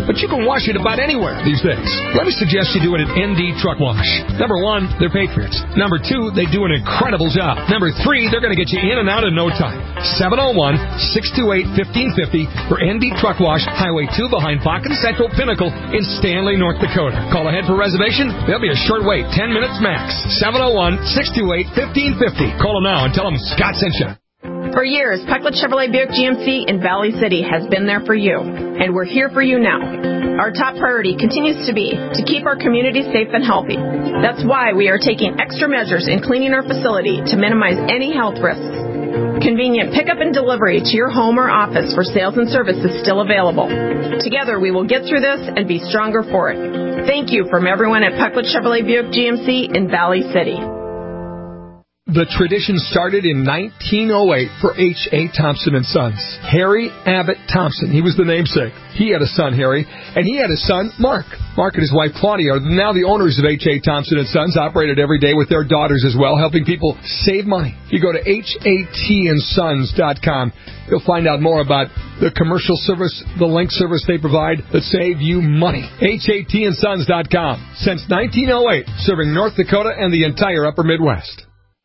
but you can wash it about anywhere these days. Let me suggest you do it at N D Truck Wash. Number one, they're patriots. Number two, they do an incredible job. Number three, they're going to get you in and out in no time. seven oh one, six two eight, one five five oh for N D Truck Wash, Highway two behind Bakken Central Pinnacle in Stanley, North Dakota. Call ahead for reservation. There'll be a short wait, ten minutes max. seven oh one, six two eight, one five five oh. Call them now and tell them Scott sent you. For years, Pecklet Chevrolet Buick G M C in Valley City has been there for you, and we're here for you now. Our top priority continues to be to keep our community safe and healthy. That's why we are taking extra measures in cleaning our facility to minimize any health risks. Convenient pickup and delivery to your home or office for sales and service is still available. Together, we will get through this and be stronger for it. Thank you from everyone at Pecklet Chevrolet Buick G M C in Valley City. The tradition started in nineteen oh eight for H A. Thompson and Sons. Harry Abbott Thompson, he was the namesake. He had a son, Harry, and he had a son, Mark. Mark and his wife, Claudia, are now the owners of H A. Thompson and Sons, operated every day with their daughters as well, helping people save money. You go to H A T and sons dot com. You'll find out more about the commercial service, the link service they provide that save you money. H A T and sons dot com. Since nineteen oh eight, serving North Dakota and the entire upper Midwest.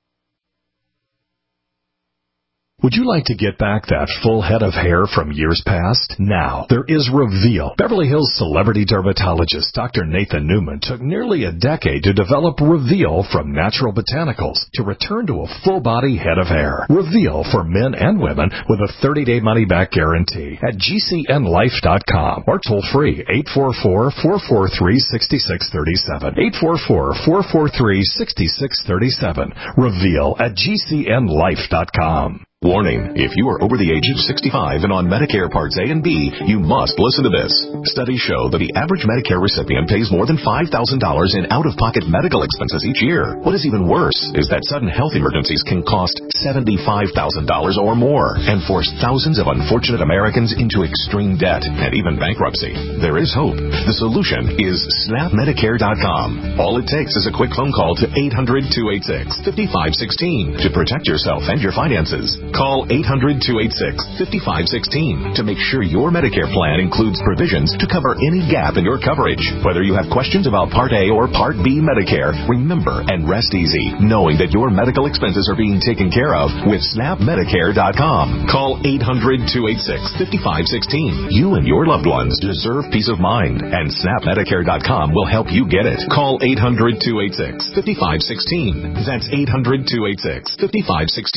Would you like to get back that full head of hair from years past? Now, there is Reveal. Beverly Hills celebrity dermatologist Doctor Nathan Newman took nearly a decade to develop Reveal from natural botanicals to return to a full-body head of hair. Reveal for men and women with a thirty-day money-back guarantee at G C N life dot com or toll-free eight four four, four four three, six six three seven. eight four four, four four three, six six three seven. Reveal at G C N life dot com. Warning, if you are over the age of sixty-five and on Medicare Parts A and B, you must listen to this. Studies show that the average Medicare recipient pays more than five thousand dollars in out-of-pocket medical expenses each year. What is even worse is that sudden health emergencies can cost seventy-five thousand dollars or more and force thousands of unfortunate Americans into extreme debt and even bankruptcy. There is hope. The solution is snap medicare dot com. All it takes is a quick phone call to eight hundred, two eight six, five five one six to protect yourself and your finances. Call eight hundred, two eight six, five five one six to make sure your Medicare plan includes provisions to cover any gap in your coverage. Whether you have questions about Part A or Part B Medicare, remember and rest easy knowing that your medical expenses are being taken care of with snap medicare dot com. Call eight hundred, two eight six, five five one six. You and your loved ones deserve peace of mind, and snap medicare dot com will help you get it. Call eight hundred, two eight six, five five one six. That's eight hundred, two eight six, five five one six.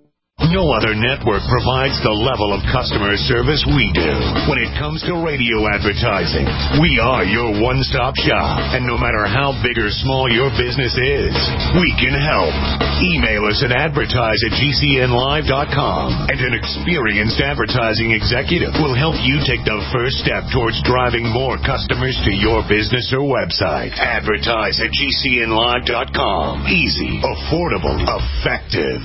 No other network provides the level of customer service we do. When it comes to radio advertising, we are your one-stop shop. And no matter how big or small your business is, we can help. Email us at advertise at G C N live dot com, and an experienced advertising executive will help you take the first step towards driving more customers to your business or website. Advertise at G C N live dot com. Easy, affordable, effective.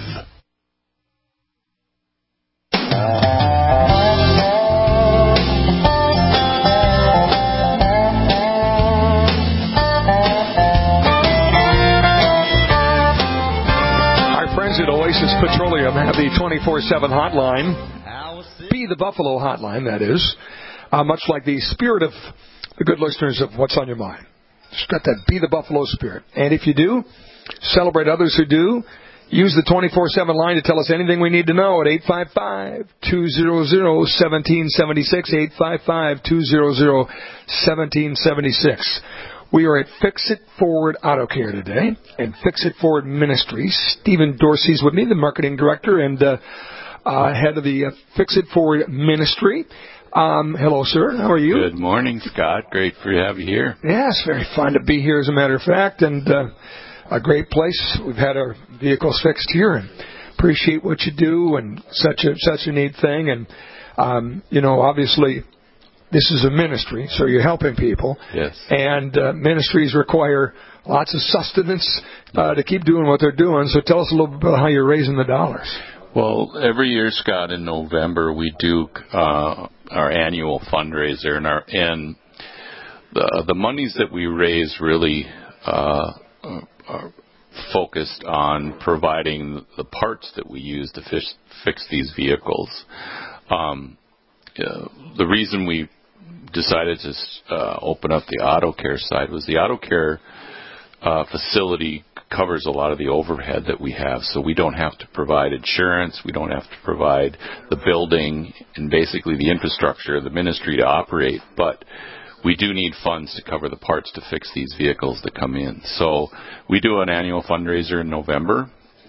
At Oasis Petroleum have the twenty-four seven hotline, Be the Buffalo hotline, that is, uh, much like the spirit of the good listeners of What's on Your Mind. It's got that Be the Buffalo spirit. And if you do, celebrate others who do. Use the twenty-four seven line to tell us anything we need to know at eight five five, two hundred, one seven seven six, eight five five, two hundred, one seven seven six. We are at Fix It Forward Auto Care today and Fix It Forward Ministries. Stephen Dorsey's with me, the marketing director and uh, uh, head of the uh, Fix It Forward Ministry. Um, hello, sir. How are you? Good morning, Scott. Great for you to have you here. Yeah, it's very fun to be here, as a matter of fact, and uh, a great place. We've had our vehicles fixed here and appreciate what you do and such a such a neat thing. And, um, you know, obviously, this is a ministry, so you're helping people. Yes. And uh, ministries require lots of sustenance uh, to keep doing what they're doing. So tell us a little bit about how you're raising the dollars. Well, every year, Scott, in November, we do uh, our annual fundraiser, and our and the the monies that we raise really uh, are focused on providing the parts that we use to fix, fix these vehicles. Um, uh, the reason we decided to uh, open up the auto care side was the auto care uh, facility covers a lot of the overhead that we have, so we don't have to provide insurance, we don't have to provide the building and basically the infrastructure of the ministry to operate, but we do need funds to cover the parts to fix these vehicles that come in. So we do an annual fundraiser in November,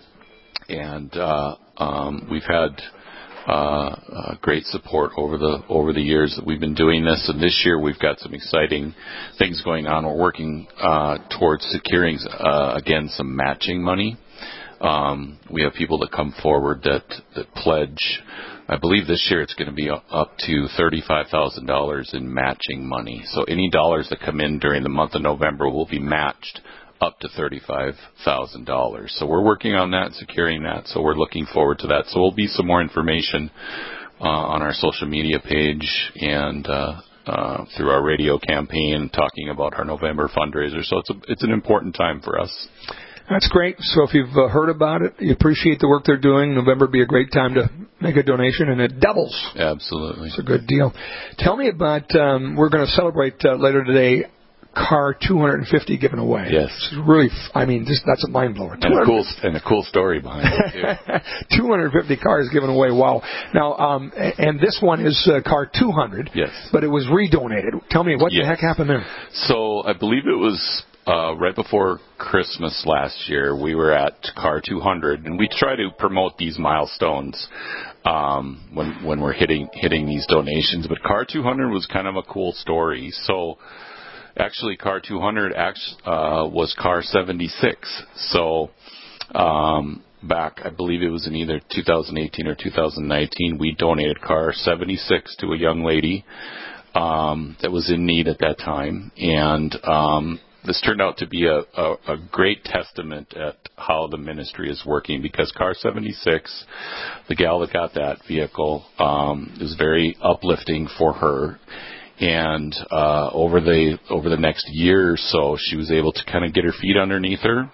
and uh, um, we've had uh, uh, great support over the over the years that we've been doing this. And this year we've got some exciting things going on. We're working uh, towards securing uh, again some matching money. Um, we have people that come forward that that pledge. I believe this year it's going to be up to thirty-five thousand dollars in matching money. So any dollars that come in during the month of November will be matched up to thirty-five thousand dollars. So we're working on that, securing that. So we're looking forward to that. So there'll be some more information uh, on our social media page and uh, uh, through our radio campaign talking about our November fundraiser. So it's a, it's an important time for us. That's great. So if you've uh, heard about it, you appreciate the work they're doing, November would be a great time to make a donation, and it doubles. Absolutely. It's a good deal. Tell me about, um, we're going to celebrate uh, later today, car two hundred fifty given away. Yes. It's really, I mean, just, that's a mind blower. And a cool, and a cool story behind it, too. two hundred fifty cars given away. Wow. Now, um, and this one is uh, car two hundred. Yes. But it was redonated. Tell me, what yes. the heck happened there? So I believe it was uh, right before Christmas last year. We were at car two hundred, and we try to promote these milestones um, when when we're hitting hitting these donations. But car two hundred was kind of a cool story. So actually, car two hundred uh, was car seventy-six. So um, back, I believe it was in either two thousand eighteen or two thousand nineteen, we donated car seventy-six to a young lady um, that was in need at that time. And um, this turned out to be a, a, a great testament at how the ministry is working, because car seventy-six, the gal that got that vehicle, um, is very uplifting for her. And uh, over the over the next year or so, she was able to kind of get her feet underneath her,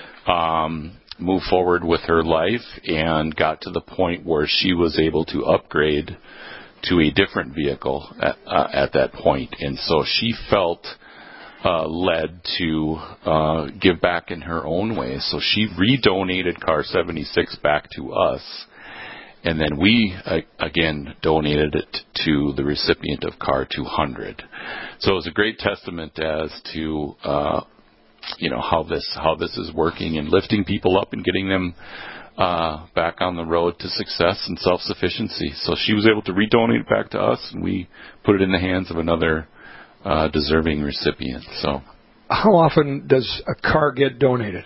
um, move forward with her life, and got to the point where she was able to upgrade to a different vehicle at, uh, at that point. And so she felt uh, led to uh, give back in her own way. So she redonated car seventy-six back to us. And then we, uh, again, donated it to the recipient of car two hundred. So it was a great testament as to, uh, you know, how this how this is working and lifting people up and getting them uh, back on the road to success and self-sufficiency. So she was able to redonate it back to us, and we put it in the hands of another uh, deserving recipient. So, how often does a car get donated?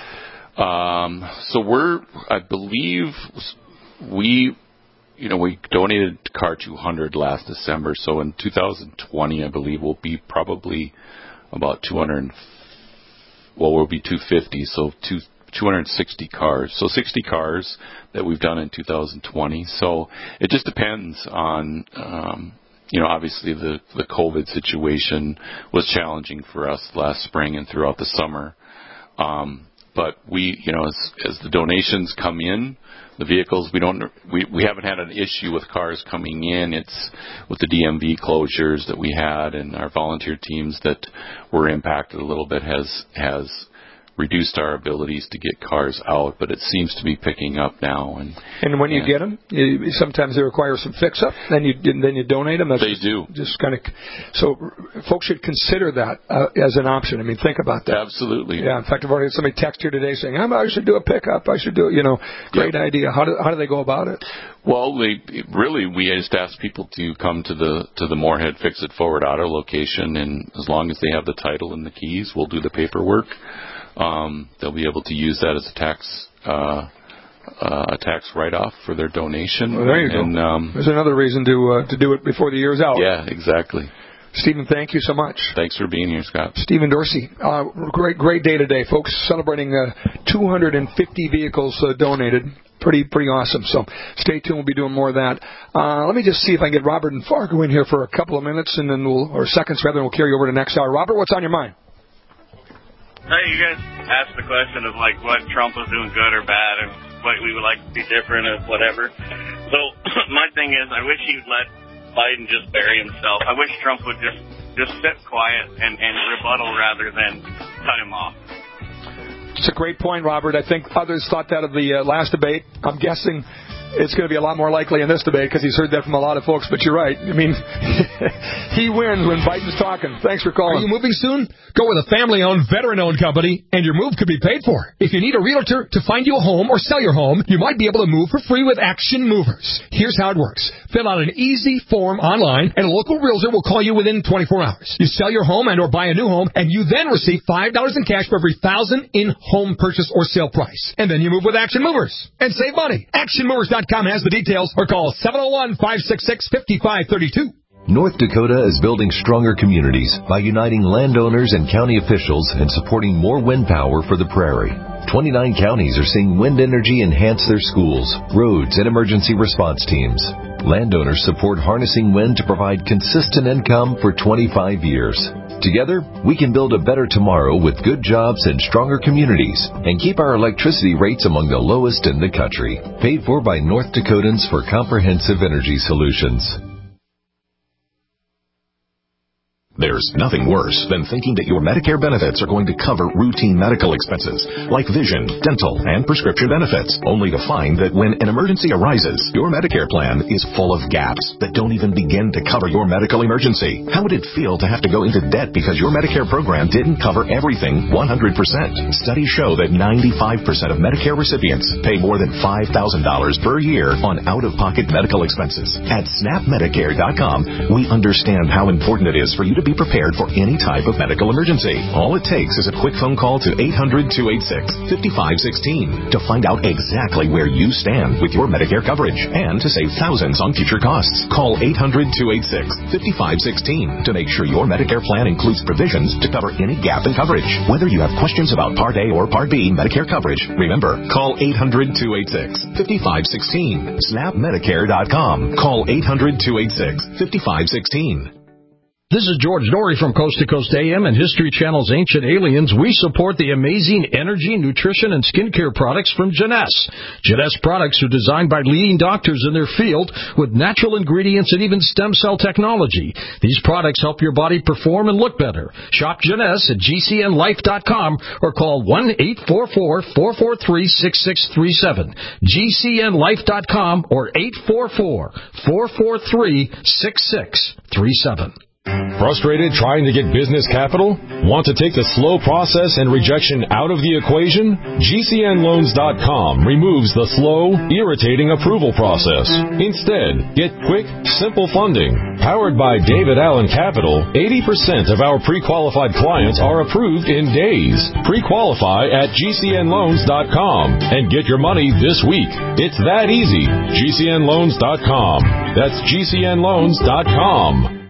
Um, so we're, I believe. We, you know, we donated car two hundred last December. So in two thousand twenty, I believe, we'll be probably about two hundred. Well, we'll be two hundred fifty. So two, two hundred sixty cars. So sixty cars that we've done in two thousand twenty. So it just depends on, um, you know, obviously the the COVID situation was challenging for us last spring and throughout the summer. Um, but we, you know, as as the donations come in, the vehicles, we don't, we, we haven't had an issue with cars coming in. It's with the D M V closures that we had, and our volunteer teams that were impacted a little bit has has reduced our abilities to get cars out, but it seems to be picking up now. And and when you and get them, you, sometimes they require some fix-up, then you then you donate them. That's they just, do. Just kind of, so folks should consider that uh, as an option. I mean, think about that. Absolutely. Yeah. In fact, I've already had somebody text here today saying, I should do a pickup. I should do it. You know, great yep. idea. How do how do they go about it? Well, they really we just ask people to come to the to the Moorhead Fix It Forward Auto location, and as long as they have the title and the keys, we'll do the paperwork. Um, they'll be able to use that as a tax uh, uh, a tax write-off for their donation. Well, there you and, go. Um, There's another reason to uh, to do it before the year's out. Yeah, exactly. Stephen, thank you so much. Thanks for being here, Scott. Stephen Dorsey, uh, great great day today, folks. Celebrating uh, two hundred fifty vehicles uh, donated. Pretty pretty awesome. So stay tuned. We'll be doing more of that. Uh, let me just see if I can get Robert and Fargo in here for a couple of minutes, and then we'll or seconds rather, and we'll carry over to next hour. Robert, what's on your mind? Hey, you guys asked the question of, like, what Trump was doing good or bad and what we would like to see different or whatever. So my thing is, I wish he'd let Biden just bury himself. I wish Trump would just, just sit quiet and, and rebuttal rather than cut him off. It's a great point, Robert. I think others thought that of the uh, last debate. I'm guessing it's going to be a lot more likely in this debate because he's heard that from a lot of folks. But you're right. I mean, he wins when Biden's talking. Thanks for calling. Are you moving soon? Go with a family-owned, veteran-owned company, and your move could be paid for. If you need a realtor to find you a home or sell your home, you might be able to move for free with Action Movers. Here's how it works. Fill out an easy form online, and a local realtor will call you within twenty-four hours. You sell your home and or buy a new home, and you then receive five dollars in cash for every one thousand dollars in home purchase or sale price. And then you move with Action Movers and save money. Action Movers dot com has the details, or call seven oh one, five six six, five five three two. North Dakota is building stronger communities by uniting landowners and county officials and supporting more wind power for the prairie. twenty-nine counties are seeing wind energy enhance their schools, roads, and emergency response teams. Landowners support harnessing wind to provide consistent income for twenty-five years. Together, we can build a better tomorrow with good jobs and stronger communities and keep our electricity rates among the lowest in the country. Paid for by North Dakotans for Comprehensive Energy Solutions. There's nothing worse than thinking that your Medicare benefits are going to cover routine medical expenses like vision, dental, and prescription benefits, only to find that when an emergency arises, your Medicare plan is full of gaps that don't even begin to cover your medical emergency. How would it feel to have to go into debt because your Medicare program didn't cover everything one hundred percent? Studies show that ninety-five percent of Medicare recipients pay more than five thousand dollars per year on out-of-pocket medical expenses. At snap medicare dot com, we understand how important it is for you to be prepared for any type of medical emergency. All it takes is a quick phone call to eight hundred, two eight six, five five one six to find out exactly where you stand with your Medicare coverage and to save thousands on future costs. Call eight hundred, two eight six, five five one six to make sure your Medicare plan includes provisions to cover any gap in coverage. Whether you have questions about Part A or Part B Medicare coverage, remember, call eight hundred, two eight six, five five one six. snap medicare dot com. Call eight hundred, two eight six, five five one six. This is George Norrie from Coast to Coast A M and History Channel's Ancient Aliens. We support the amazing energy, nutrition, and skincare products from Jeunesse. Jeunesse products are designed by leading doctors in their field with natural ingredients and even stem cell technology. These products help your body perform and look better. Shop Jeunesse at G C N life dot com or call one eight four four, four four three, six six three seven. G C N life dot com or eight four four, four four three, six six three seven. Frustrated trying to get business capital? Want to take the slow process and rejection out of the equation? G C N loans dot com removes the slow, irritating approval process. Instead, get quick, simple funding. Powered by David Allen Capital, eighty percent of our pre-qualified clients are approved in days. Pre-qualify at G C N loans dot com and get your money this week. It's that easy. G C N loans dot com. That's G C N loans dot com.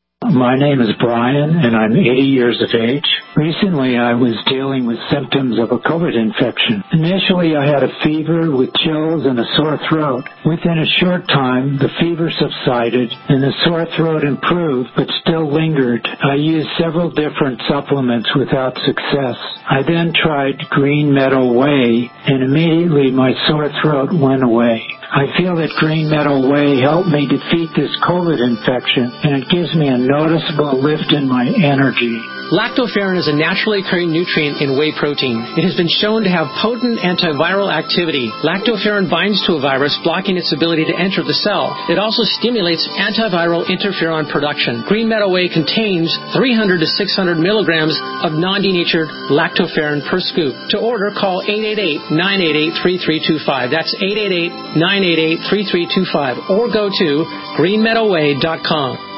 My name is Brian, and I'm eighty years of age. Recently, I was dealing with symptoms of a COVID infection. Initially, I had a fever with chills and a sore throat. Within a short time, the fever subsided, and the sore throat improved, but still lingered. I used several different supplements without success. I then tried Green Meadow Whey, and immediately my sore throat went away. I feel that Green Meadow Whey helped me defeat this COVID infection, and it gives me a noticeable lift in my energy. Lactoferrin is a naturally occurring nutrient in whey protein. It has been shown to have potent antiviral activity. Lactoferrin binds to a virus, blocking its ability to enter the cell. It also stimulates antiviral interferon production. Green Meadow Whey contains three hundred to six hundred milligrams of non-denatured lactoferrin per scoop. To order, call eight eight eight, nine eight eight, three three two five. That's eight eight eight, nine eight eight, three three two five. Or go to green meadow way dot com.